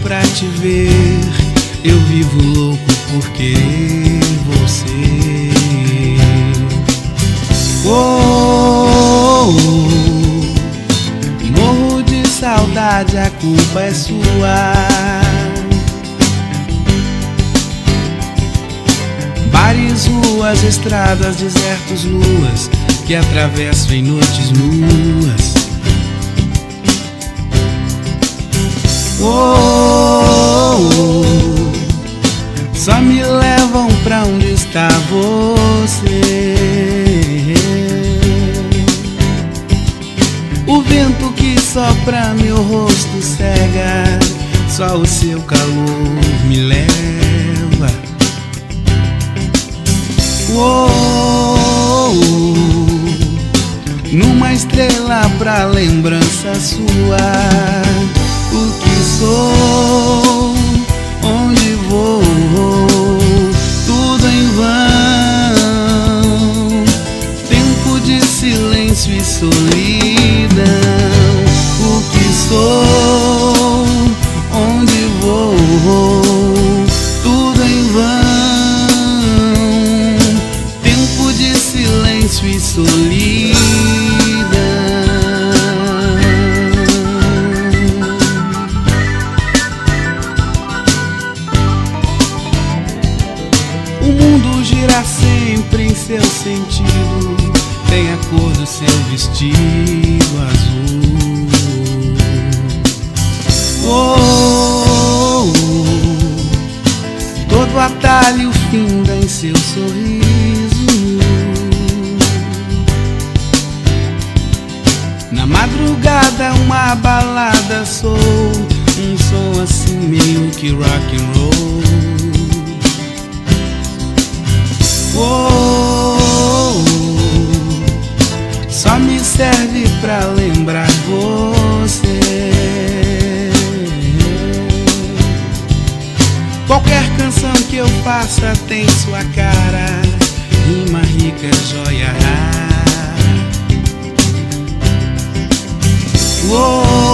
pra te ver, eu vivo louco por querer você. Oh, morro de saudade, a culpa é sua. Bares, ruas, estradas, desertos, luas que atravesso em noites nuas. Oh, só me levam pra onde está você. O vento que sopra meu rosto cega, só o seu calor me leva. Oh, numa estrela pra lembrança sua. O que sou, onde vou, tudo em vão. Tempo de silêncio e solidão. O que sou, onde vou, tudo em vão. Tempo de silêncio e solidão. O mundo gira sempre em seu sentido, tem a cor do seu vestido azul. Oh, todo atalho finda em seu sorriso. Na madrugada uma balada sou, um som assim meio que rock and roll. Oh, só me serve pra lembrar você. Qualquer canção que eu faça tem sua cara, rima rica, joia rara. Oh,